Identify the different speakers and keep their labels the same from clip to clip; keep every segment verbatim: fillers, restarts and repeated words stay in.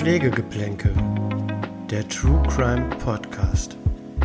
Speaker 1: Pflegegeplänkel, der True Crime Podcast.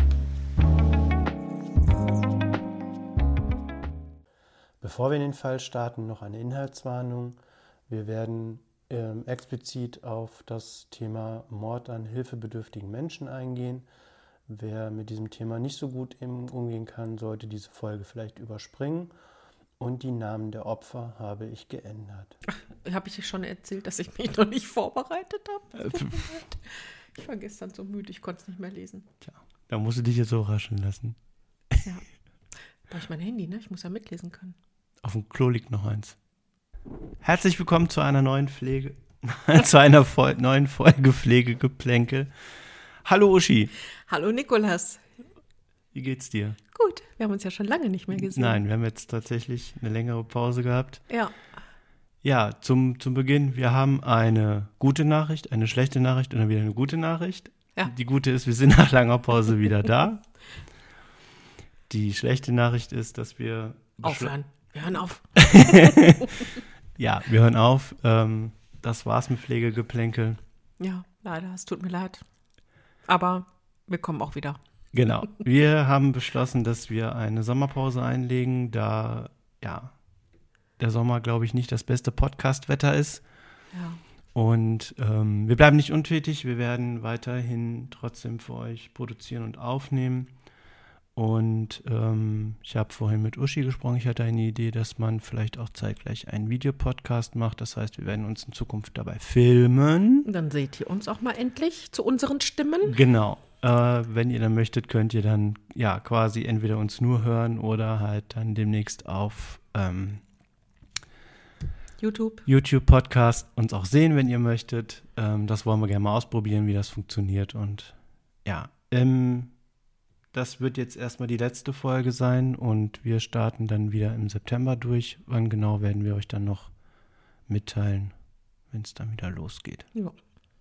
Speaker 1: Bevor wir in den Fall starten, noch eine Inhaltswarnung. Wir werden ähm, explizit auf das Thema Mord an hilfebedürftigen Menschen eingehen. Wer mit diesem Thema nicht so gut umgehen kann, sollte diese Folge vielleicht überspringen. Und die Namen der Opfer habe ich geändert.
Speaker 2: Habe ich dir schon erzählt, dass ich mich noch nicht vorbereitet habe? Ich war gestern so müde, ich konnte es nicht mehr lesen.
Speaker 3: Tja, da musst du dich jetzt so rascheln lassen.
Speaker 2: Ja, brauche ich mein Handy, ne? Ich muss ja mitlesen können.
Speaker 3: Auf dem Klo liegt noch eins. Herzlich willkommen zu einer neuen Pflege, zu einer Vol- neuen Folge Pflegegeplänkel. Hallo Uschi.
Speaker 2: Hallo Nikolas.
Speaker 3: Wie geht's dir?
Speaker 2: Gut, wir haben uns ja schon lange nicht mehr gesehen.
Speaker 3: Nein, wir haben jetzt tatsächlich eine längere Pause gehabt.
Speaker 2: Ja.
Speaker 3: Ja, zum, zum Beginn, wir haben eine gute Nachricht, eine schlechte Nachricht und dann wieder eine gute Nachricht.
Speaker 2: Ja.
Speaker 3: Die gute ist, wir sind nach langer Pause wieder da. Die schlechte Nachricht ist, dass wir...
Speaker 2: Aufhören. Wir hören auf.
Speaker 3: Ja, wir hören auf. Ähm, das war's mit Pflegegeplänkel.
Speaker 2: Ja, leider, es tut mir leid. Aber wir kommen auch wieder.
Speaker 3: Genau. Wir haben beschlossen, dass wir eine Sommerpause einlegen, da ja der Sommer, glaube ich, nicht das beste Podcast-Wetter ist.
Speaker 2: Ja.
Speaker 3: Und ähm, wir bleiben nicht untätig. Wir werden weiterhin trotzdem für euch produzieren und aufnehmen. Und ähm, ich habe vorhin mit Uschi gesprochen. Ich hatte eine Idee, dass man vielleicht auch zeitgleich einen Videopodcast macht. Das heißt, wir werden uns in Zukunft dabei filmen.
Speaker 2: Dann seht ihr uns auch mal endlich zu unseren Stimmen.
Speaker 3: Genau. Äh, wenn ihr dann möchtet, könnt ihr dann ja quasi entweder uns nur hören oder halt dann demnächst auf ähm,
Speaker 2: YouTube.
Speaker 3: YouTube-Podcast uns auch sehen, wenn ihr möchtet. Ähm, das wollen wir gerne mal ausprobieren, wie das funktioniert. Und ja, ähm, das wird jetzt erstmal die letzte Folge sein und wir starten dann wieder im September durch. Wann genau werden wir euch dann noch mitteilen, wenn es dann wieder losgeht.
Speaker 2: Ja.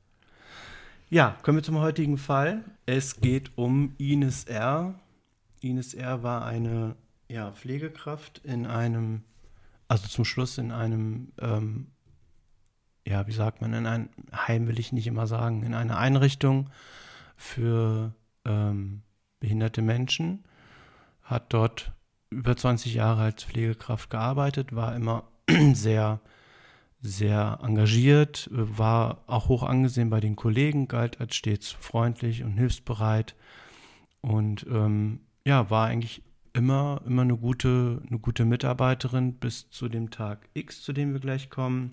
Speaker 3: Ja, kommen wir zum heutigen Fall. Es geht um Ines R. Ines R. war eine ja, Pflegekraft in einem, also zum Schluss in einem, ähm, ja, wie sagt man, in einem Heim will ich nicht immer sagen, in einer Einrichtung für ähm, behinderte Menschen, hat dort über zwanzig Jahre als Pflegekraft gearbeitet, war immer sehr sehr engagiert, war auch hoch angesehen bei den Kollegen, galt als stets freundlich und hilfsbereit und ähm, ja, war eigentlich immer, immer eine gute, eine gute Mitarbeiterin bis zu dem Tag X, zu dem wir gleich kommen.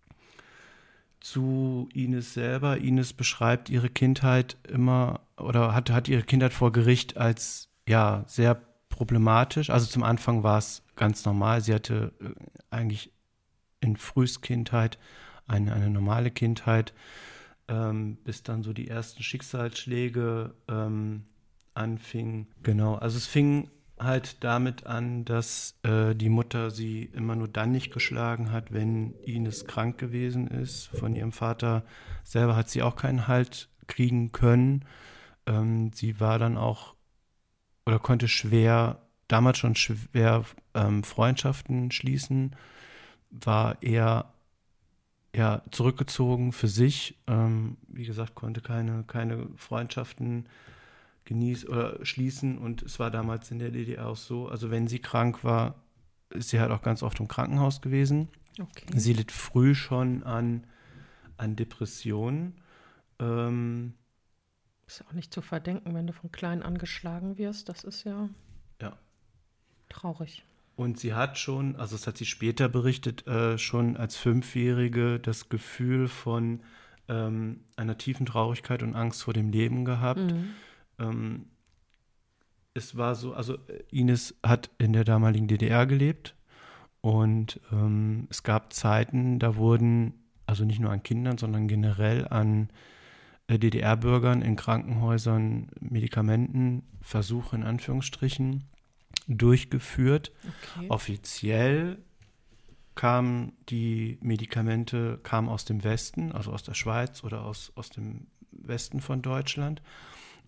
Speaker 3: Zu Ines selber. Ines beschreibt ihre Kindheit immer oder hat, hat ihre Kindheit vor Gericht als ja, sehr problematisch. Also zum Anfang war es ganz normal. Sie hatte äh, eigentlich in Frühkindheit eine, eine normale Kindheit, ähm, bis dann so die ersten Schicksalsschläge ähm, anfingen. Genau, also es fing halt damit an, dass äh, die Mutter sie immer nur dann nicht geschlagen hat, wenn Ines krank gewesen ist. Von ihrem Vater selber hat sie auch keinen Halt kriegen können. Ähm, sie war dann auch oder konnte schwer, damals schon schwer ähm, Freundschaften schließen, war eher ja, zurückgezogen für sich. Ähm, wie gesagt, konnte keine, keine Freundschaften genießen oder schließen. Und es war damals in der D D R auch so, also wenn sie krank war, ist sie halt auch ganz oft im Krankenhaus gewesen.
Speaker 2: Okay.
Speaker 3: Sie litt früh schon an, an Depressionen. Ähm,
Speaker 2: Ist auch nicht zu verdenken, wenn du von klein an geschlagen wirst. Das ist ja,
Speaker 3: ja.
Speaker 2: traurig.
Speaker 3: Und sie hat schon, also das hat sie später berichtet, äh, schon als Fünfjährige das Gefühl von ähm, einer tiefen Traurigkeit und Angst vor dem Leben gehabt.
Speaker 2: Mhm.
Speaker 3: Ähm, es war so, also Ines hat in der damaligen D D R gelebt und ähm, es gab Zeiten, da wurden, also nicht nur an Kindern, sondern generell an äh, D D R-Bürgern in Krankenhäusern Medikamentenversuche in Anführungsstrichen durchgeführt.
Speaker 2: Okay.
Speaker 3: Offiziell kamen die Medikamente kamen aus dem Westen, also aus der Schweiz oder aus, aus dem Westen von Deutschland.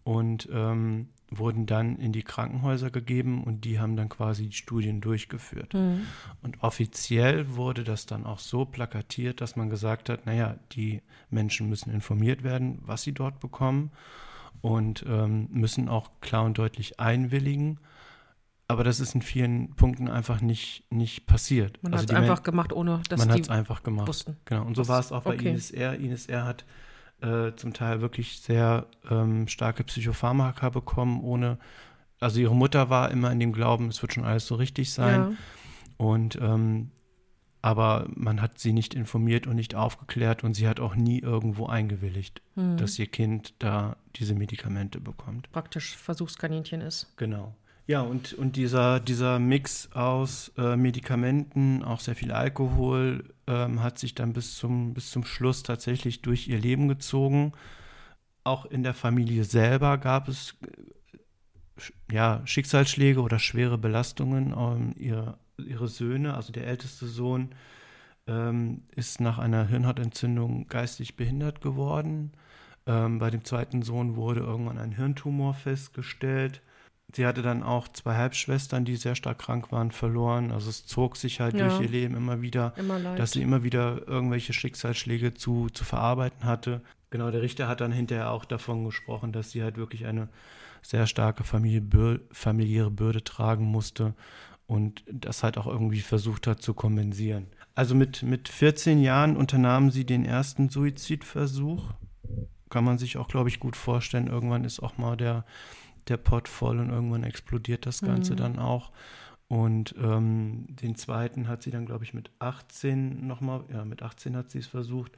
Speaker 3: und ähm, wurden dann in die Krankenhäuser gegeben und die haben dann quasi die Studien durchgeführt. Mhm. Und offiziell wurde das dann auch so plakatiert, dass man gesagt hat, naja, die Menschen müssen informiert werden, was sie dort bekommen und ähm, müssen auch klar und deutlich einwilligen. Aber das ist in vielen Punkten einfach nicht, nicht passiert.
Speaker 2: Man
Speaker 3: also
Speaker 2: hat es einfach Men- gemacht, ohne dass
Speaker 3: man
Speaker 2: die
Speaker 3: hat es einfach gemacht.
Speaker 2: wussten.
Speaker 3: Genau. Und so war es auch bei
Speaker 2: okay.
Speaker 3: Ines R. Ines R. hat äh, zum Teil wirklich sehr ähm, starke Psychopharmaka bekommen, ohne, also ihre Mutter war immer in dem Glauben, es wird schon alles so richtig sein.
Speaker 2: Ja.
Speaker 3: Und ähm, aber man hat sie nicht informiert und nicht aufgeklärt und sie hat auch nie irgendwo eingewilligt, hm. dass ihr Kind da diese Medikamente bekommt.
Speaker 2: Praktisch Versuchskaninchen ist.
Speaker 3: Genau. Ja, und, und dieser, dieser Mix aus äh, Medikamenten, auch sehr viel Alkohol, ähm, hat sich dann bis zum, bis zum Schluss tatsächlich durch ihr Leben gezogen. Auch in der Familie selber gab es äh, ja, Schicksalsschläge oder schwere Belastungen. Ähm, ihr, ihre Söhne, also der älteste Sohn, ähm, ist nach einer Hirnhautentzündung geistig behindert geworden. Ähm, bei dem zweiten Sohn wurde irgendwann ein Hirntumor festgestellt. Sie hatte dann auch zwei Halbschwestern, die sehr stark krank waren, verloren. Also es zog sich halt ja. durch ihr Leben immer wieder,
Speaker 2: immer
Speaker 3: dass sie immer wieder irgendwelche Schicksalsschläge zu, zu verarbeiten hatte. Genau, der Richter hat dann hinterher auch davon gesprochen, dass sie halt wirklich eine sehr starke Familie, bür, familiäre Bürde tragen musste und das halt auch irgendwie versucht hat zu kompensieren. Also mit, mit vierzehn Jahren unternahm sie den ersten Suizidversuch. Kann man sich auch, glaube ich, gut vorstellen. Irgendwann ist auch mal der der Pott voll und irgendwann explodiert das Ganze mhm. dann auch. Und ähm, den zweiten hat sie dann, glaube ich, mit achtzehn nochmal, ja, mit achtzehn hat sie es versucht.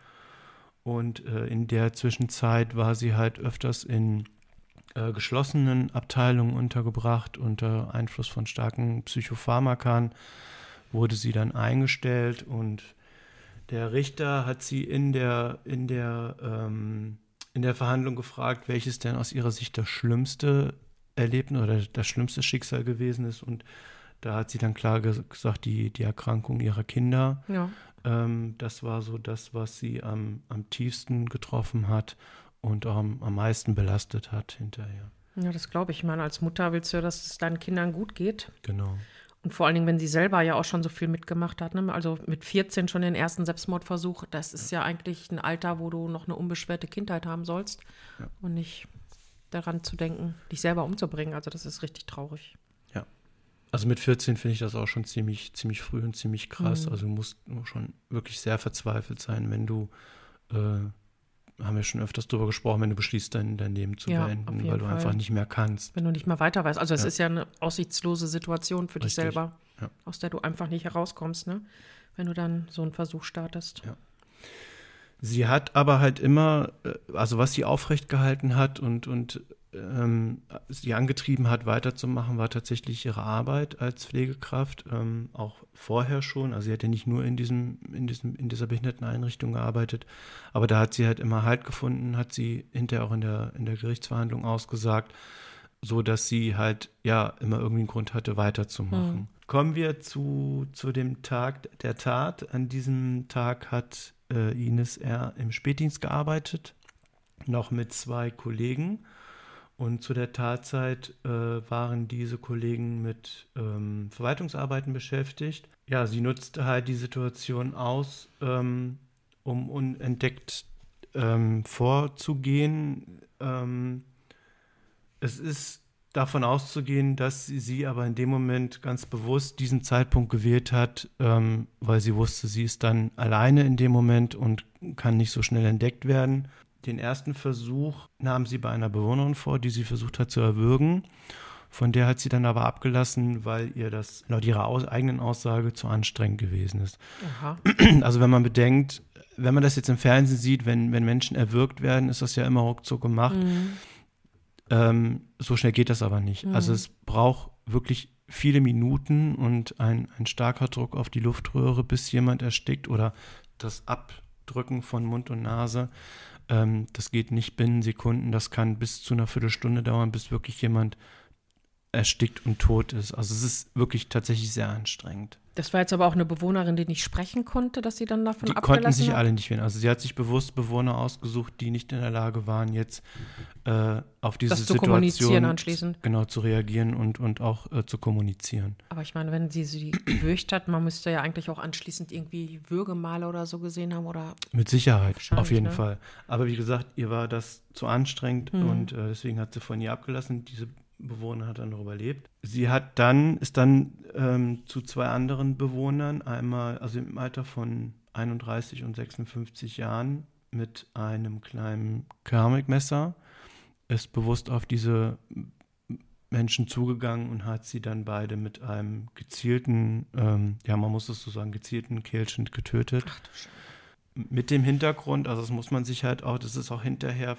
Speaker 3: Und äh, in der Zwischenzeit war sie halt öfters in äh, geschlossenen Abteilungen untergebracht. Unter Einfluss von starken Psychopharmakern wurde sie dann eingestellt und der Richter hat sie in der, in der ähm, in der Verhandlung gefragt, welches denn aus ihrer Sicht das schlimmste Erlebnis oder das schlimmste Schicksal gewesen ist. Und da hat sie dann klar gesagt, die, die Erkrankung ihrer Kinder.
Speaker 2: Ja.
Speaker 3: Ähm, das war so das, was sie am, am tiefsten getroffen hat und auch am, am meisten belastet hat hinterher.
Speaker 2: Ja, das glaube ich. Ich meine, als Mutter willst du ja, dass es deinen Kindern gut geht.
Speaker 3: Genau.
Speaker 2: Und vor allen Dingen, wenn sie selber ja auch schon so viel mitgemacht hat, ne? Also mit vierzehn schon den ersten Selbstmordversuch, das ist ja eigentlich ein Alter, wo du noch eine unbeschwerte Kindheit haben sollst ja. und nicht daran zu denken, dich selber umzubringen. Also das ist richtig traurig.
Speaker 3: Ja, also mit vierzehn finde ich das auch schon ziemlich, ziemlich früh und ziemlich krass. Mhm. Also du musst schon wirklich sehr verzweifelt sein, wenn du, äh, haben wir schon öfters drüber gesprochen, wenn du beschließt, dein, dein Leben zu ja, beenden, weil du Fall. einfach nicht mehr kannst.
Speaker 2: Wenn du nicht mehr weiter weißt. Also es ja. ist ja eine aussichtslose Situation für Richtig. dich selber,
Speaker 3: ja.
Speaker 2: aus der du einfach nicht herauskommst, ne? Wenn du dann so einen Versuch startest.
Speaker 3: Ja. Sie hat aber halt immer, also was sie aufrecht gehalten hat und, und ähm, sie angetrieben hat, weiterzumachen, war tatsächlich ihre Arbeit als Pflegekraft, ähm, auch vorher schon. Also sie hat ja nicht nur in diesem, in diesem, in dieser Behinderteneinrichtung gearbeitet, aber da hat sie halt immer Halt gefunden, hat sie hinterher auch in der, in der Gerichtsverhandlung ausgesagt, so dass sie halt ja immer irgendwie einen Grund hatte, weiterzumachen. Mhm. Kommen wir zu, zu dem Tag der Tat. An diesem Tag hat äh, Ines R. im Spätdienst gearbeitet, noch mit zwei Kollegen. Und zu der Tatzeit äh, waren diese Kollegen mit ähm, Verwaltungsarbeiten beschäftigt. Ja, sie nutzte halt die Situation aus, ähm, um unentdeckt ähm, vorzugehen. Ähm, es ist davon auszugehen, dass sie, sie aber in dem Moment ganz bewusst diesen Zeitpunkt gewählt hat, ähm, weil sie wusste, sie ist dann alleine in dem Moment und kann nicht so schnell entdeckt werden. Den ersten Versuch nahm sie bei einer Bewohnerin vor, die sie versucht hat zu erwürgen. Von der hat sie dann aber abgelassen, weil ihr das laut ihrer aus- eigenen Aussage zu anstrengend gewesen ist.
Speaker 2: Aha.
Speaker 3: Also wenn man bedenkt, wenn man das jetzt im Fernsehen sieht, wenn, wenn Menschen erwürgt werden, ist das ja immer ruckzuck gemacht.
Speaker 2: Mhm.
Speaker 3: Ähm, so schnell geht das aber nicht. Mhm. Also es braucht wirklich viele Minuten und ein, ein starker Druck auf die Luftröhre, bis jemand erstickt oder das Abdrücken von Mund und Nase. Das geht nicht binnen Sekunden, das kann bis zu einer Viertelstunde dauern, bis wirklich jemand erstickt und tot ist. Also es ist wirklich tatsächlich sehr anstrengend.
Speaker 2: Das war jetzt aber auch eine Bewohnerin, die nicht sprechen konnte, dass sie dann davon
Speaker 3: Die
Speaker 2: abgelassen
Speaker 3: konnten sich
Speaker 2: hat?
Speaker 3: alle nicht wehren. Also sie hat sich bewusst Bewohner ausgesucht, die nicht in der Lage waren, jetzt äh, auf diese
Speaker 2: das zu kommunizieren
Speaker 3: Situation
Speaker 2: anschließend.
Speaker 3: genau zu reagieren und, und auch äh, zu kommunizieren.
Speaker 2: Aber ich meine, wenn sie sie gewürgt hat, man müsste ja eigentlich auch anschließend irgendwie Würgemale oder so gesehen haben oder
Speaker 3: Mit Sicherheit, auf jeden
Speaker 2: ne?
Speaker 3: Fall. Aber wie gesagt, ihr war das zu anstrengend
Speaker 2: Mhm.
Speaker 3: und äh, deswegen hat sie von ihr abgelassen. Diese Bewohner hat dann noch überlebt. Sie hat dann, ist dann ähm, zu zwei anderen Bewohnern, einmal, also im Alter von einunddreißig und sechsundfünfzig Jahren, mit einem kleinen Keramikmesser, ist bewusst auf diese Menschen zugegangen und hat sie dann beide mit einem gezielten, ähm, ja, man muss es so sagen, gezielten Kehlschnitt getötet.
Speaker 2: Ach du Scheiße.
Speaker 3: Mit dem Hintergrund, also das muss man sich halt auch, das ist auch hinterher,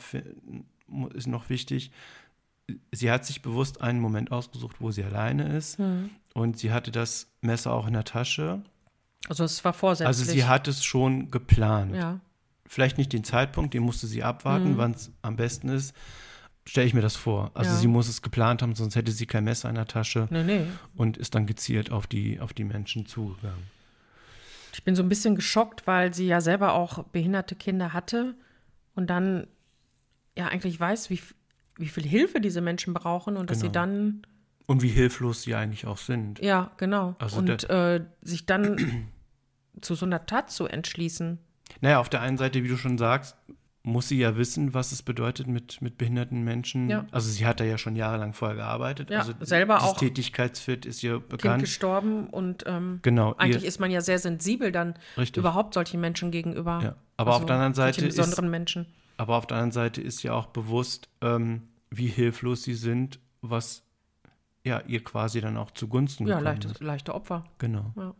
Speaker 3: ist noch wichtig, sie hat sich bewusst einen Moment ausgesucht, wo sie alleine ist
Speaker 2: Hm.
Speaker 3: und sie hatte das Messer auch in der Tasche.
Speaker 2: Also es war vorsätzlich.
Speaker 3: Also sie hat es schon geplant.
Speaker 2: Ja.
Speaker 3: Vielleicht nicht den Zeitpunkt, den musste sie abwarten,
Speaker 2: Mhm.
Speaker 3: wann es am besten ist. Stelle ich mir das vor. Also
Speaker 2: Ja.
Speaker 3: sie muss es geplant haben, sonst hätte sie kein Messer in der Tasche
Speaker 2: Nee, nee.
Speaker 3: und ist dann gezielt auf die, auf die Menschen zugegangen.
Speaker 2: Ich bin so ein bisschen geschockt, weil sie ja selber auch behinderte Kinder hatte und dann ja eigentlich weiß, wie, wie viel Hilfe diese Menschen brauchen und dass
Speaker 3: Genau.
Speaker 2: sie dann,
Speaker 3: Und wie hilflos sie eigentlich auch sind.
Speaker 2: ja, genau,
Speaker 3: Also
Speaker 2: und äh, sich dann zu so einer Tat zu entschließen.
Speaker 3: Naja, auf der einen Seite, wie du schon sagst, muss sie ja wissen, was es bedeutet, mit, mit behinderten Menschen.
Speaker 2: Ja.
Speaker 3: Also sie hat da ja schon jahrelang vorher gearbeitet.
Speaker 2: Ja,
Speaker 3: also
Speaker 2: selber
Speaker 3: das
Speaker 2: auch
Speaker 3: Tätigkeitsfit ist ihr
Speaker 2: Kind
Speaker 3: bekannt.
Speaker 2: gestorben und ähm,
Speaker 3: Genau.
Speaker 2: eigentlich
Speaker 3: ihr,
Speaker 2: ist man ja sehr sensibel dann
Speaker 3: richtig.
Speaker 2: überhaupt solchen Menschen gegenüber.
Speaker 3: Ja. Aber auf der anderen Seite
Speaker 2: solchen
Speaker 3: ist-
Speaker 2: besonderen Menschen.
Speaker 3: Aber auf der anderen Seite ist ja auch bewusst, ähm, wie hilflos sie sind, was ja ihr quasi dann auch zugunsten
Speaker 2: Ja,
Speaker 3: gekommen
Speaker 2: leichte,
Speaker 3: ist.
Speaker 2: leichte Opfer.
Speaker 3: Genau.
Speaker 2: Ja.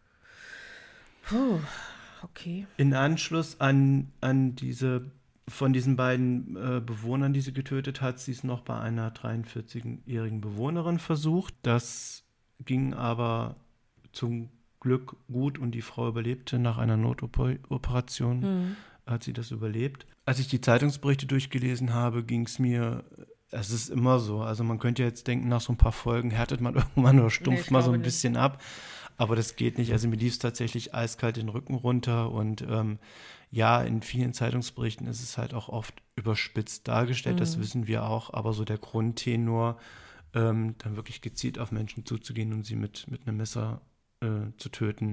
Speaker 2: Puh, okay.
Speaker 3: In Anschluss an, an diese, von diesen beiden äh, Bewohnern, die sie getötet hat, sie es noch bei einer dreiundvierzigjährigen Bewohnerin versucht. Das ging aber zum Glück gut und die Frau überlebte nach einer Notoperation.
Speaker 2: Hm.
Speaker 3: Hat sie das überlebt. Als ich die Zeitungsberichte durchgelesen habe, ging es mir, es ist immer so, also man könnte jetzt denken, nach so ein paar Folgen härtet man irgendwann oder stumpft
Speaker 2: ich
Speaker 3: mal so
Speaker 2: glaube
Speaker 3: ein
Speaker 2: nicht.
Speaker 3: bisschen ab, aber das geht nicht. Also mir lief es tatsächlich eiskalt den Rücken runter und ähm, ja, in vielen Zeitungsberichten ist es halt auch oft überspitzt dargestellt, das
Speaker 2: Mhm.
Speaker 3: wissen wir auch, aber so der Grundtenor, ähm, dann wirklich gezielt auf Menschen zuzugehen und sie mit, mit einem Messer äh, zu töten.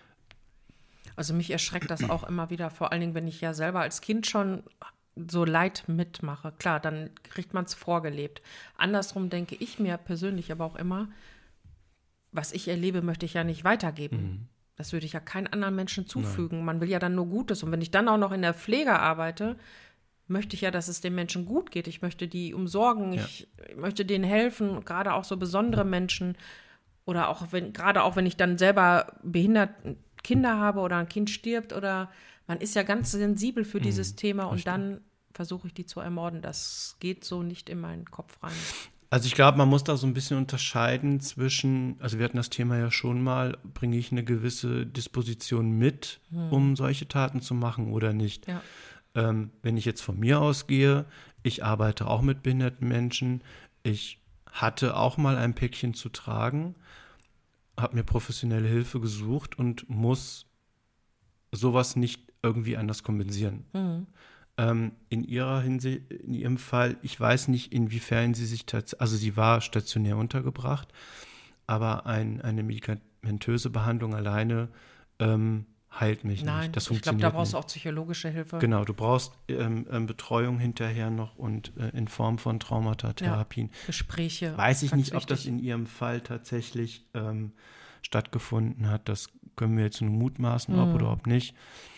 Speaker 2: Also mich erschreckt das auch immer wieder, vor allen Dingen, wenn ich ja selber als Kind schon so Leid mitmache. Klar, dann kriegt man es vorgelebt. Andersrum denke ich mir persönlich aber auch immer, was ich erlebe, möchte ich ja nicht weitergeben.
Speaker 3: Mhm.
Speaker 2: Das würde ich ja keinen anderen Menschen zufügen. Man will ja dann nur Gutes. Und wenn ich dann auch noch in der Pflege arbeite, möchte ich ja, dass es den Menschen gut geht. Ich möchte die umsorgen,
Speaker 3: Ja.
Speaker 2: ich möchte denen helfen, gerade auch so besondere Menschen. Oder auch wenn, gerade auch wenn ich dann selber behindert Kinder habe oder ein Kind stirbt oder man ist ja ganz sensibel für dieses Thema und
Speaker 3: richtig.
Speaker 2: dann versuche ich die zu ermorden. Das geht so nicht in meinen Kopf rein.
Speaker 3: Also ich glaube, man muss da so ein bisschen unterscheiden zwischen, also wir hatten das Thema ja schon mal, bringe ich eine gewisse Disposition mit, um solche Taten zu machen oder nicht.
Speaker 2: Ja.
Speaker 3: Ähm, wenn ich jetzt von mir ausgehe, ich arbeite auch mit behinderten Menschen, ich hatte auch mal ein Päckchen zu tragen, habe mir professionelle Hilfe gesucht und muss sowas nicht irgendwie anders kompensieren.
Speaker 2: Mhm.
Speaker 3: Ähm, in ihrer Hinsicht, in ihrem Fall, ich weiß nicht, inwiefern sie sich tatsächlich, also sie war stationär untergebracht, aber ein, eine medikamentöse Behandlung alleine ähm, heilt mich
Speaker 2: Nein,
Speaker 3: nicht. Das
Speaker 2: ich glaube,
Speaker 3: funktioniert
Speaker 2: da brauchst du
Speaker 3: nicht.
Speaker 2: auch psychologische Hilfe.
Speaker 3: Genau, du brauchst ähm, ähm, Betreuung hinterher noch und äh, in Form von Traumatatherapien.
Speaker 2: Gespräche.
Speaker 3: Weiß ich
Speaker 2: ganz
Speaker 3: nicht, ob das
Speaker 2: wichtig.
Speaker 3: in ihrem Fall tatsächlich ähm, stattgefunden hat. Das können wir jetzt nur mutmaßen, ob
Speaker 2: Mhm.
Speaker 3: oder ob nicht.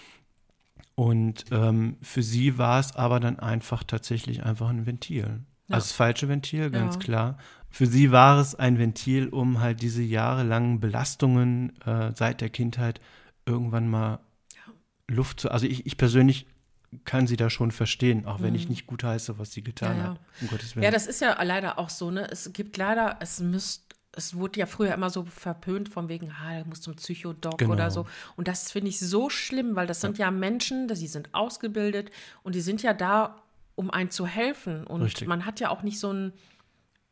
Speaker 3: Und ähm, für sie war es aber dann einfach tatsächlich einfach ein Ventil.
Speaker 2: Ja.
Speaker 3: Also das falsche Ventil, ganz
Speaker 2: Ja.
Speaker 3: klar. Für sie war es ein Ventil, um halt diese jahrelangen Belastungen äh, seit der Kindheit irgendwann mal Luft zu. Also ich, ich persönlich kann sie da schon verstehen, auch wenn ich nicht gut heiße, was sie getan
Speaker 2: Ja, ja.
Speaker 3: hat. Um Gottes Willen.
Speaker 2: Ja, das ist ja leider auch so, ne? Es gibt leider, es müsst, es wurde ja früher immer so verpönt von wegen, ah, der muss zum Psychodoc
Speaker 3: Genau.
Speaker 2: oder so. Und das finde ich so schlimm, weil das sind ja, Menschen, die sind ausgebildet und die sind ja da, um einem zu helfen. Und
Speaker 3: Richtig.
Speaker 2: man hat ja auch nicht so ein,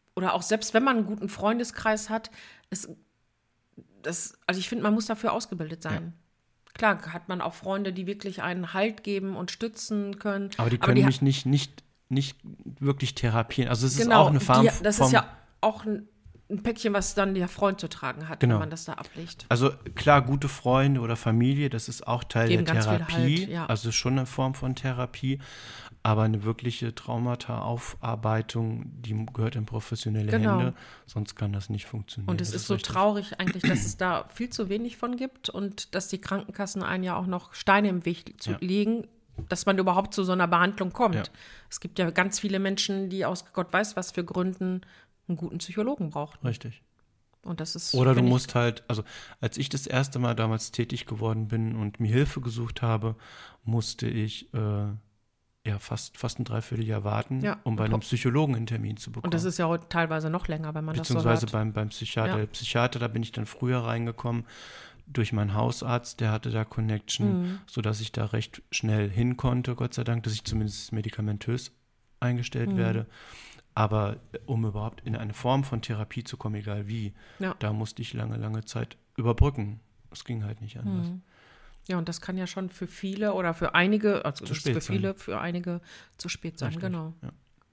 Speaker 2: oder auch selbst wenn man einen guten Freundeskreis hat, ist das, also ich finde, man muss dafür ausgebildet sein. Ja. Klar hat man auch Freunde, die wirklich einen Halt geben und stützen können.
Speaker 3: Aber die können
Speaker 2: aber die
Speaker 3: mich nicht, nicht, nicht wirklich therapieren. Also es ist
Speaker 2: genau,
Speaker 3: auch eine Form
Speaker 2: die, das
Speaker 3: vom,
Speaker 2: ist ja auch ein, ein Päckchen, was dann der Freund zu tragen hat,
Speaker 3: genau.
Speaker 2: wenn man das da ablegt.
Speaker 3: Also klar, gute Freunde oder Familie, das ist auch Teil
Speaker 2: Geben
Speaker 3: der
Speaker 2: ganz viel
Speaker 3: Therapie.
Speaker 2: Halt, ja.
Speaker 3: Also schon eine Form von Therapie. Aber eine wirkliche Traumata-Aufarbeitung, die gehört in professionelle
Speaker 2: Genau.
Speaker 3: Hände, sonst kann das nicht funktionieren.
Speaker 2: Und es
Speaker 3: Das
Speaker 2: ist so
Speaker 3: richtig.
Speaker 2: traurig eigentlich, dass es da viel zu wenig von gibt und dass die Krankenkassen einen ja auch noch Steine im Weg zu
Speaker 3: Ja.
Speaker 2: legen, dass man überhaupt zu so einer Behandlung kommt.
Speaker 3: Ja.
Speaker 2: Es gibt ja ganz viele Menschen, die aus Gott weiß was für Gründen einen guten Psychologen brauchen.
Speaker 3: Richtig.
Speaker 2: Und das ist,
Speaker 3: Oder du
Speaker 2: wenn ich-
Speaker 3: musst halt, also als ich das erste Mal damals tätig geworden bin und mir Hilfe gesucht habe, musste ich äh, ja fast, fast ein Dreivierteljahr warten,
Speaker 2: Ja.
Speaker 3: um bei einem Psychologen einen Termin zu bekommen.
Speaker 2: Und das ist ja heute teilweise noch länger, wenn man das so
Speaker 3: Beziehungsweise
Speaker 2: hört.
Speaker 3: beim, beim Psychiater.
Speaker 2: Ja.
Speaker 3: Der Psychiater, da bin ich dann früher reingekommen durch meinen Hausarzt, der hatte da Connection,
Speaker 2: Mhm.
Speaker 3: sodass ich da recht schnell hin konnte, Gott sei Dank, dass ich zumindest medikamentös eingestellt
Speaker 2: Mhm.
Speaker 3: werde. Aber um überhaupt in eine Form von Therapie zu kommen, egal wie,
Speaker 2: Ja.
Speaker 3: da musste ich lange, lange Zeit überbrücken. Es ging halt nicht anders.
Speaker 2: Mhm. Ja, und das kann ja schon für viele oder für einige, also
Speaker 3: Zu
Speaker 2: das ist
Speaker 3: spät
Speaker 2: für
Speaker 3: sein.
Speaker 2: viele, für einige zu spät sein,
Speaker 3: Richtig,
Speaker 2: genau.
Speaker 3: Ja.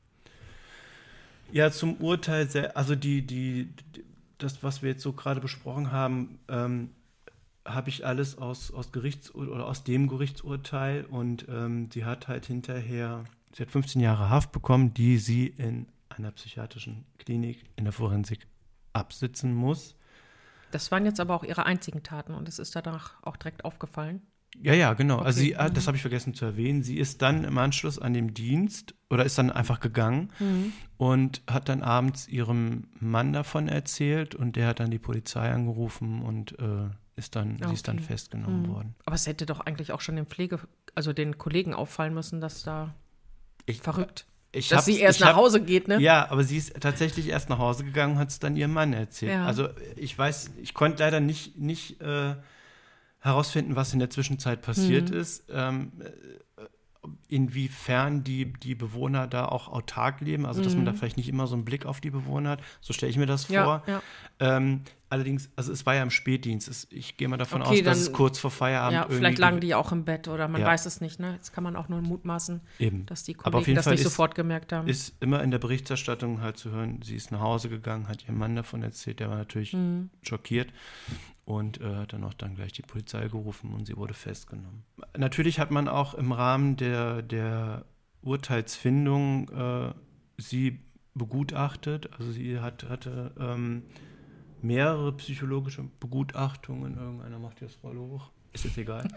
Speaker 3: ja, zum Urteil, sel- also die, die, die, das, was wir jetzt so gerade besprochen haben, ähm, habe ich alles aus, aus Gerichts- oder aus dem Gerichtsurteil und ähm, sie hat halt hinterher, sie hat fünfzehn Jahre Haft bekommen, die sie in einer psychiatrischen Klinik in der Forensik absitzen muss.
Speaker 2: Das waren jetzt aber auch ihre einzigen Taten und es ist danach auch direkt aufgefallen.
Speaker 3: Ja, ja, genau. Also
Speaker 2: Okay.
Speaker 3: sie, ah, das
Speaker 2: Mhm.
Speaker 3: habe ich vergessen zu erwähnen. Sie ist dann im Anschluss an dem Dienst oder ist dann einfach gegangen
Speaker 2: Mhm.
Speaker 3: und hat dann abends ihrem Mann davon erzählt und der hat dann die Polizei angerufen und äh, ist dann, sie ist dann
Speaker 2: Okay.
Speaker 3: festgenommen
Speaker 2: Mhm.
Speaker 3: worden.
Speaker 2: Aber es hätte doch eigentlich auch schon den Pflege, also den Kollegen auffallen müssen, dass da
Speaker 3: Ich,
Speaker 2: verrückt,
Speaker 3: ich
Speaker 2: dass
Speaker 3: hab's-
Speaker 2: sie erst
Speaker 3: ich
Speaker 2: nach
Speaker 3: hab-
Speaker 2: Hause geht, ne?
Speaker 3: Ja, aber sie ist tatsächlich erst nach Hause gegangen und hat es dann ihrem Mann erzählt.
Speaker 2: Ja.
Speaker 3: Also ich weiß, ich konnte leider nicht, nicht äh, herausfinden, was in der Zwischenzeit passiert
Speaker 2: Mhm.
Speaker 3: ist. Ähm, äh, inwiefern die, die Bewohner da auch autark leben, also dass man da
Speaker 2: Mhm.
Speaker 3: vielleicht nicht immer so einen Blick auf die Bewohner hat. So stelle ich mir das
Speaker 2: Ja,
Speaker 3: vor.
Speaker 2: ja.
Speaker 3: Ähm, allerdings, also es war ja im Spätdienst. Es, ich gehe mal davon
Speaker 2: Okay,
Speaker 3: aus, dass
Speaker 2: dann-
Speaker 3: es kurz vor Feierabend
Speaker 2: Ja,
Speaker 3: irgendwie
Speaker 2: vielleicht lagen die auch im Bett oder man
Speaker 3: Ja.
Speaker 2: weiß es nicht, ne? Jetzt kann man auch nur mutmaßen,
Speaker 3: eben.
Speaker 2: dass die
Speaker 3: Aber auf
Speaker 2: Kollegen
Speaker 3: jeden
Speaker 2: das
Speaker 3: Fall
Speaker 2: nicht
Speaker 3: ist-
Speaker 2: sofort gemerkt haben.
Speaker 3: Ist immer in der Berichterstattung halt zu hören, sie ist nach Hause gegangen, hat ihrem Mann davon erzählt, der war natürlich
Speaker 2: Mhm.
Speaker 3: schockiert und äh, hat dann auch dann gleich die Polizei gerufen und sie wurde festgenommen. Natürlich hat man auch im Rahmen der, der Urteilsfindung äh, sie begutachtet, also sie hat, hatte ähm, mehrere psychologische Begutachtungen, irgendeiner macht jetzt voll hoch, ist jetzt egal.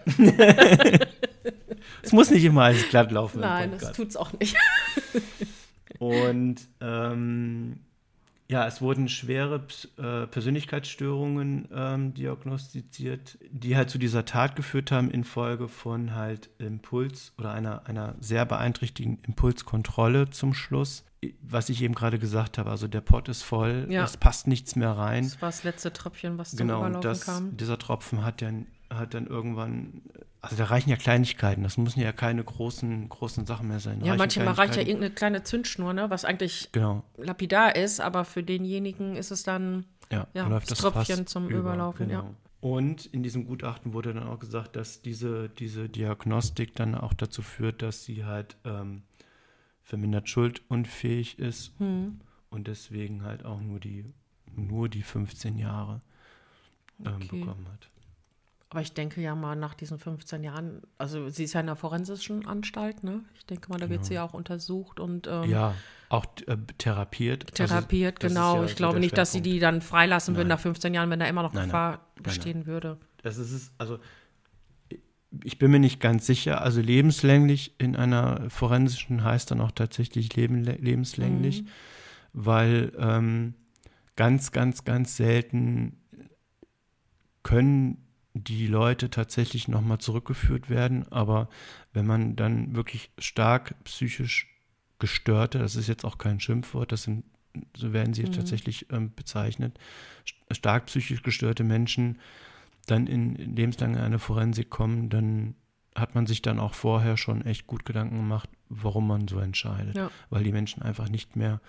Speaker 3: Es muss nicht immer alles glatt laufen im
Speaker 2: Nein, das
Speaker 3: Podcast.
Speaker 2: tut's auch nicht.
Speaker 3: Und ähm, ja, es wurden schwere äh, Persönlichkeitsstörungen ähm, diagnostiziert, die halt zu dieser Tat geführt haben infolge von halt Impuls oder einer, einer sehr beeinträchtigenden Impulskontrolle zum Schluss. Was ich eben gerade gesagt habe, also der Pott ist voll,
Speaker 2: Ja.
Speaker 3: es passt nichts mehr rein.
Speaker 2: Das war das letzte Tröpfchen, was zum
Speaker 3: Genau, und
Speaker 2: Überlaufen
Speaker 3: das,
Speaker 2: kam.
Speaker 3: dieser Tropfen hat dann, hat dann irgendwann, also da reichen ja Kleinigkeiten, das müssen ja keine großen, großen Sachen mehr sein.
Speaker 2: Ja,
Speaker 3: Reichen
Speaker 2: manchmal reicht ja
Speaker 3: Kleinigkeiten.
Speaker 2: irgendeine kleine Zündschnur, ne? Was eigentlich
Speaker 3: Genau,
Speaker 2: lapidar ist, aber für denjenigen ist es dann
Speaker 3: ja,
Speaker 2: Ja,
Speaker 3: da läuft
Speaker 2: das
Speaker 3: das
Speaker 2: Tröpfchen
Speaker 3: Fass
Speaker 2: zum
Speaker 3: über,
Speaker 2: Überlaufen, ja.
Speaker 3: genau. Und in diesem Gutachten wurde dann auch gesagt, dass diese, diese Diagnostik dann auch dazu führt, dass sie halt ähm, vermindert schuldunfähig ist
Speaker 2: hm,
Speaker 3: und deswegen halt auch nur die, nur die fünfzehn Jahre ähm,
Speaker 2: Okay.
Speaker 3: bekommen hat.
Speaker 2: aber ich denke ja mal nach diesen fünfzehn Jahren, also sie ist ja in einer forensischen Anstalt, ne? Ich denke mal, da wird
Speaker 3: Genau.
Speaker 2: sie ja auch untersucht und ähm,
Speaker 3: Ja, auch äh, therapiert.
Speaker 2: therapiert,
Speaker 3: Also, das ist
Speaker 2: genau.
Speaker 3: ja
Speaker 2: ich
Speaker 3: so
Speaker 2: glaube
Speaker 3: der
Speaker 2: nicht, dass sie
Speaker 3: Schwerpunkt.
Speaker 2: die dann freilassen würden
Speaker 3: Nein.
Speaker 2: nach fünfzehn Jahren, wenn da immer noch
Speaker 3: Nein, nein.
Speaker 2: Gefahr
Speaker 3: Nein, nein.
Speaker 2: bestehen würde.
Speaker 3: Das ist es, also ich bin mir nicht ganz sicher, also lebenslänglich in einer forensischen heißt dann auch tatsächlich leben, lebenslänglich,
Speaker 2: Mhm.
Speaker 3: weil ähm, ganz, ganz, ganz selten können die Leute tatsächlich nochmal zurückgeführt werden, aber wenn man dann wirklich stark psychisch gestörte, das ist jetzt auch kein Schimpfwort, das sind, so werden sie
Speaker 2: Mhm.
Speaker 3: tatsächlich ähm, bezeichnet, st- stark psychisch gestörte Menschen dann in, in lebenslang in eine Forensik kommen, dann hat man sich dann auch vorher schon echt gut Gedanken gemacht, warum man so entscheidet.
Speaker 2: Ja.
Speaker 3: Weil die Menschen einfach nicht mehr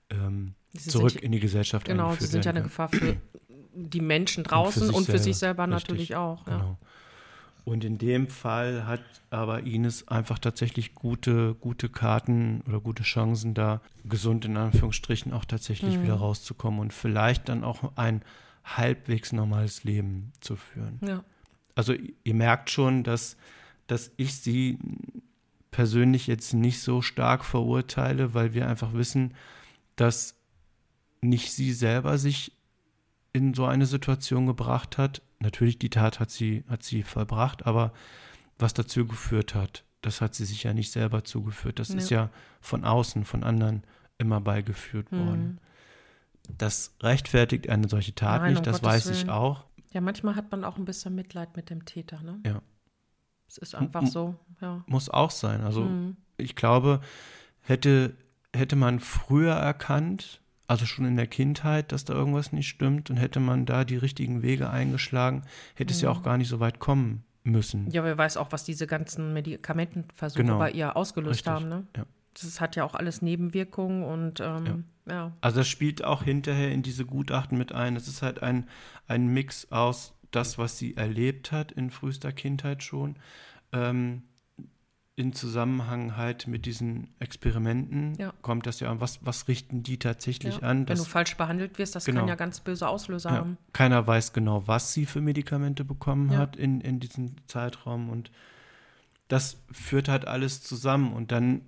Speaker 3: ähm,
Speaker 2: Sie
Speaker 3: zurück
Speaker 2: sind,
Speaker 3: in die Gesellschaft
Speaker 2: genau,
Speaker 3: eingeführt
Speaker 2: sie sind ja
Speaker 3: werden
Speaker 2: eine
Speaker 3: kann.
Speaker 2: Gefahr für die Menschen draußen und für sich, und für
Speaker 3: selber,
Speaker 2: sich selber
Speaker 3: richtig,
Speaker 2: natürlich auch. Ja.
Speaker 3: Genau. Und in dem Fall hat aber Ines einfach tatsächlich gute, gute Karten oder gute Chancen, da gesund in Anführungsstrichen auch tatsächlich
Speaker 2: Mhm.
Speaker 3: wieder rauszukommen und vielleicht dann auch ein halbwegs normales Leben zu führen.
Speaker 2: Ja.
Speaker 3: Also ihr merkt schon, dass, dass ich sie persönlich jetzt nicht so stark verurteile, weil wir einfach wissen, dass nicht sie selber sich in so eine Situation gebracht hat. Natürlich, die Tat hat sie, hat sie vollbracht, aber was dazu geführt hat, das hat sie sich ja nicht selber zugeführt. Das
Speaker 2: Ja.
Speaker 3: ist ja von außen, von anderen immer beigeführt
Speaker 2: Mhm.
Speaker 3: worden. Das rechtfertigt eine solche Tat
Speaker 2: Nein,
Speaker 3: nicht,
Speaker 2: um
Speaker 3: das
Speaker 2: Gottes
Speaker 3: weiß ich
Speaker 2: Willen.
Speaker 3: auch.
Speaker 2: Ja, manchmal hat man auch ein bisschen Mitleid mit dem Täter, ne?
Speaker 3: Ja.
Speaker 2: Es ist einfach
Speaker 3: M-
Speaker 2: so, ja.
Speaker 3: Muss auch sein. Also
Speaker 2: Mhm.
Speaker 3: ich glaube, hätte, hätte man früher erkannt, also schon in der Kindheit, dass da irgendwas nicht stimmt und hätte man da die richtigen Wege eingeschlagen, hätte es ja auch gar nicht so weit kommen müssen.
Speaker 2: Ja, wer weiß auch, was diese ganzen Medikamentenversuche
Speaker 3: Genau.
Speaker 2: bei ihr ausgelöst
Speaker 3: Richtig,
Speaker 2: haben, ne?
Speaker 3: ja.
Speaker 2: Das hat ja auch alles Nebenwirkungen und ähm, ja.
Speaker 3: Also das spielt auch hinterher in diese Gutachten mit ein. Es ist halt ein, ein Mix aus das, was sie erlebt hat in frühester Kindheit schon, ähm, in Zusammenhang halt mit diesen Experimenten
Speaker 2: Ja.
Speaker 3: kommt das ja an. Was, was richten die tatsächlich
Speaker 2: Ja.
Speaker 3: an?
Speaker 2: Wenn
Speaker 3: Das,
Speaker 2: du falsch behandelt wirst, das
Speaker 3: genau.
Speaker 2: kann ja ganz böse Auslöser
Speaker 3: ja,
Speaker 2: haben.
Speaker 3: keiner weiß genau, was sie für Medikamente bekommen
Speaker 2: Ja.
Speaker 3: hat in, in diesem Zeitraum. Und das führt halt alles zusammen. Und dann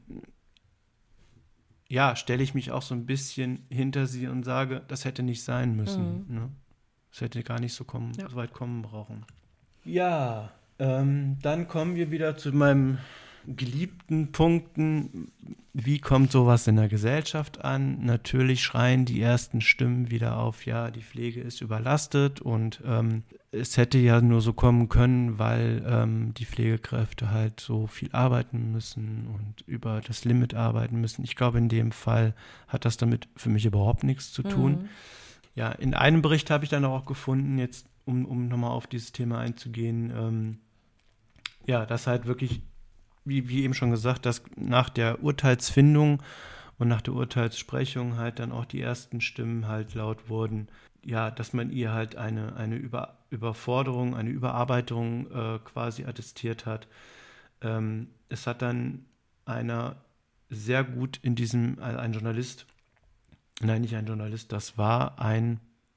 Speaker 3: ja, stelle ich mich auch so ein bisschen hinter sie und sage, das hätte nicht sein müssen.
Speaker 2: Mhm.
Speaker 3: Ne? Das hätte gar nicht so, kommen,
Speaker 2: Ja.
Speaker 3: so weit kommen brauchen. Ja, ähm, dann kommen wir wieder zu meinem geliebten Punkten. Wie kommt sowas in der Gesellschaft an? Natürlich schreien die ersten Stimmen wieder auf, ja, die Pflege ist überlastet und ähm, es hätte ja nur so kommen können, weil ähm, die Pflegekräfte halt so viel arbeiten müssen und über das Limit arbeiten müssen. Ich glaube, in dem Fall hat das damit für mich überhaupt nichts zu tun.
Speaker 2: Mhm.
Speaker 3: Ja, in einem Bericht habe ich dann auch gefunden, jetzt um, um nochmal auf dieses Thema einzugehen, ähm, ja, dass halt wirklich, wie, wie eben schon gesagt, dass nach der Urteilsfindung und nach der Urteilssprechung halt dann auch die ersten Stimmen halt laut wurden, ja, dass man ihr halt eine, eine Über, Überforderung, eine Überarbeitung äh, quasi attestiert hat. Ähm, es hat dann einer sehr gut in diesem, äh, ein Journalist, nein, nicht ein Journalist, das war ein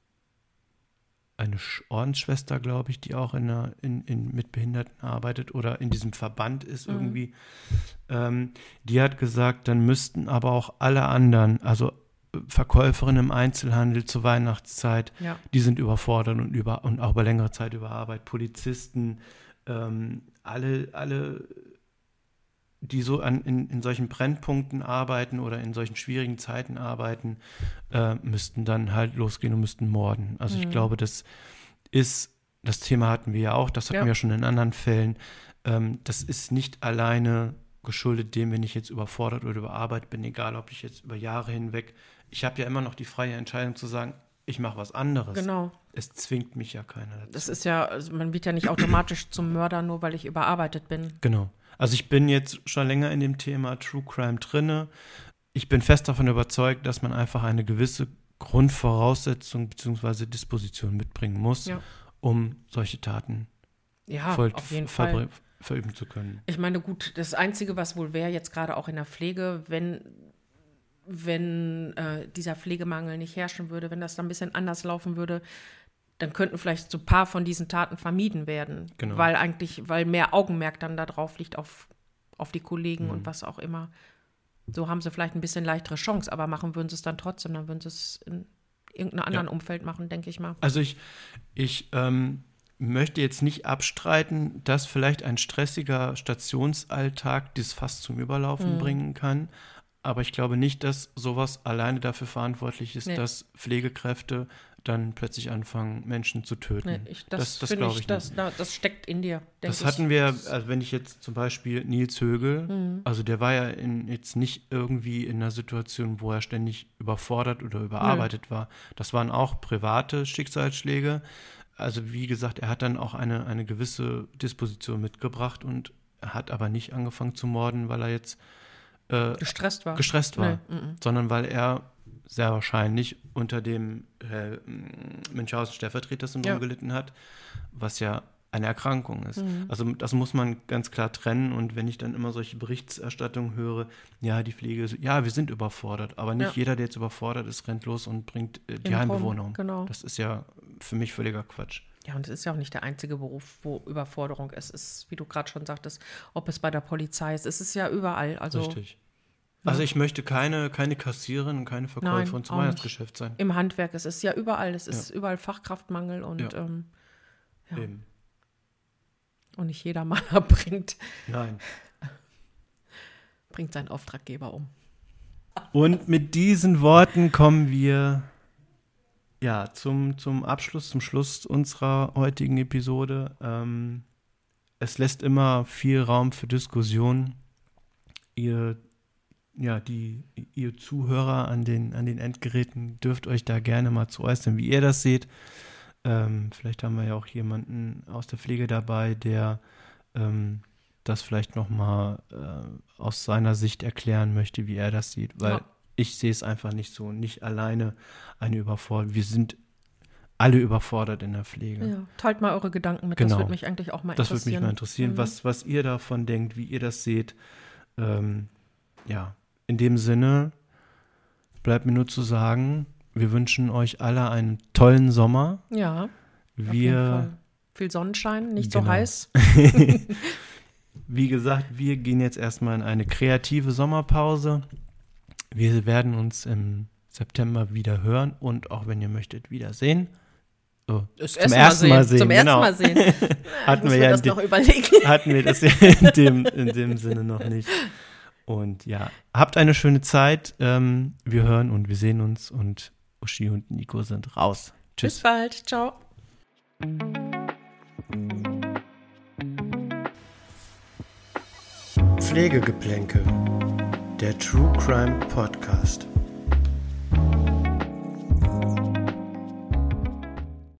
Speaker 3: eine Ordensschwester, glaube ich, die auch in einer, in, in, mit Behinderten arbeitet oder in diesem Verband ist
Speaker 2: Mhm.
Speaker 3: irgendwie. Ähm, die hat gesagt, dann müssten aber auch alle anderen, also Verkäuferinnen im Einzelhandel zur Weihnachtszeit,
Speaker 2: Ja.
Speaker 3: die sind überfordert und, über, und auch über längere Zeit überarbeitet. Polizisten, ähm, alle, alle, die so an, in, in solchen Brennpunkten arbeiten oder in solchen schwierigen Zeiten arbeiten, äh, müssten dann halt losgehen und müssten morden. Also
Speaker 2: Mhm.
Speaker 3: ich glaube, das ist, das Thema hatten wir ja auch, das hatten
Speaker 2: Ja.
Speaker 3: wir ja schon in anderen Fällen, ähm, das ist nicht alleine geschuldet dem, wenn ich jetzt überfordert oder überarbeitet bin, egal ob ich jetzt über Jahre hinweg, ich habe ja immer noch die freie Entscheidung zu sagen, ich mache was anderes.
Speaker 2: Genau.
Speaker 3: Es zwingt mich ja keiner dazu.
Speaker 2: Das ist ja, also man wird ja nicht automatisch zum Mörder, nur weil ich überarbeitet bin.
Speaker 3: Genau. Also ich bin jetzt schon länger in dem Thema True Crime drinne. Ich bin fest davon überzeugt, dass man einfach eine gewisse Grundvoraussetzung bzw. Disposition mitbringen muss,
Speaker 2: Ja.
Speaker 3: um solche Taten
Speaker 2: Ja,
Speaker 3: voll
Speaker 2: auf jeden
Speaker 3: ver-
Speaker 2: Fall.
Speaker 3: verüben zu können.
Speaker 2: Ich meine, gut, das Einzige, was wohl wäre, jetzt gerade auch in der Pflege, wenn, wenn äh, dieser Pflegemangel nicht herrschen würde, wenn das dann ein bisschen anders laufen würde, dann könnten vielleicht so ein paar von diesen Taten vermieden werden.
Speaker 3: Genau.
Speaker 2: Weil eigentlich, weil mehr Augenmerk dann da drauf liegt auf, auf die Kollegen
Speaker 3: Mhm.
Speaker 2: und was auch immer. So haben sie vielleicht ein bisschen leichtere Chance, aber machen würden sie es dann trotzdem, dann würden sie es in irgendeinem anderen
Speaker 3: Ja.
Speaker 2: Umfeld machen, denke ich mal.
Speaker 3: Also ich, ich ähm, möchte jetzt nicht abstreiten, dass vielleicht ein stressiger Stationsalltag das fast zum Überlaufen
Speaker 2: Mhm.
Speaker 3: bringen kann. Aber ich glaube nicht, dass sowas alleine dafür verantwortlich ist,
Speaker 2: Nee.
Speaker 3: dass Pflegekräfte dann plötzlich anfangen, Menschen zu töten.
Speaker 2: Nee, ich, das
Speaker 3: das das
Speaker 2: finde
Speaker 3: glaube
Speaker 2: ich,
Speaker 3: ich
Speaker 2: das,
Speaker 3: nicht.
Speaker 2: na, das steckt in dir, denke
Speaker 3: Das
Speaker 2: ich.
Speaker 3: hatten wir, also wenn ich jetzt zum Beispiel Nils Högel,
Speaker 2: Mhm.
Speaker 3: also der war ja in, jetzt nicht irgendwie in einer Situation, wo er ständig überfordert oder überarbeitet war. Das waren auch private Schicksalsschläge. Also wie gesagt, er hat dann auch eine, eine gewisse Disposition mitgebracht und er hat aber nicht angefangen zu morden, weil er jetzt äh,
Speaker 2: Gestresst war.
Speaker 3: gestresst war,
Speaker 2: Nee, mhm.
Speaker 3: sondern weil er sehr wahrscheinlich unter dem äh, Münchhausen-Stellvertreter-Syndrom ja. gelitten hat, was ja eine Erkrankung ist. Mhm. Also das muss man ganz klar trennen. Und wenn ich dann immer solche Berichterstattungen höre, ja, die Pflege, ja, wir sind überfordert, aber nicht ja. jeder, der jetzt überfordert ist, rennt los und bringt äh, die Heimbewohner um.
Speaker 2: Genau.
Speaker 3: Das ist ja für mich völliger Quatsch.
Speaker 2: Ja, und es ist ja auch nicht der einzige Beruf, wo Überforderung ist. Es ist, wie du gerade schon sagtest, ob es bei der Polizei ist. Es ist ja überall. Also,
Speaker 3: richtig. Also ich möchte keine, keine Kassiererin und keine Verkäuferin zum Weihnachtsgeschäft sein.
Speaker 2: Im Handwerk, es ist ja überall. Es ist ja. überall Fachkraftmangel und
Speaker 3: ja.
Speaker 2: Ähm, ja.
Speaker 3: Eben.
Speaker 2: Und nicht jeder Maler bringt,
Speaker 3: Nein.
Speaker 2: bringt seinen Auftraggeber um.
Speaker 3: Und mit diesen Worten kommen wir ja, zum, zum Abschluss, zum Schluss unserer heutigen Episode. Ähm, es lässt immer viel Raum für Diskussion. Ihr, ja, die, ihr Zuhörer an den, an den Endgeräten dürft euch da gerne mal zu äußern, wie ihr das seht. Ähm, vielleicht haben wir ja auch jemanden aus der Pflege dabei, der ähm, das vielleicht nochmal äh, aus seiner Sicht erklären möchte, wie er das sieht. Weil ja. ich sehe es einfach nicht so. Nicht alleine eine Überforderung. Wir sind alle überfordert in der Pflege.
Speaker 2: Ja, teilt mal eure Gedanken mit.
Speaker 3: Genau.
Speaker 2: Das würde mich eigentlich auch mal
Speaker 3: das
Speaker 2: interessieren.
Speaker 3: Das würde mich mal interessieren,
Speaker 2: mhm.
Speaker 3: was, was ihr davon denkt, wie ihr das seht. Ähm, ja, in dem Sinne bleibt mir nur zu sagen, wir wünschen euch alle einen tollen Sommer.
Speaker 2: Ja,
Speaker 3: wir,
Speaker 2: auf jeden Fall. Viel Sonnenschein, nicht
Speaker 3: genau.
Speaker 2: so heiß.
Speaker 3: Wie gesagt, wir gehen jetzt erstmal in eine kreative Sommerpause. Wir werden uns im September wieder hören und auch wenn ihr möchtet, wiedersehen. So, zum ersten Mal sehen.
Speaker 2: Zum ersten
Speaker 3: genau.
Speaker 2: Mal sehen.
Speaker 3: hatten wir ja
Speaker 2: das
Speaker 3: de-
Speaker 2: noch überlegen.
Speaker 3: Hatten wir das in dem, in dem Sinne noch nicht. Und ja, habt eine schöne Zeit. Ähm, wir hören und wir sehen uns und Uschi und Nico sind raus. Tschüss.
Speaker 2: Bis bald. Ciao.
Speaker 1: Pflegegeplänkel, der True Crime Podcast.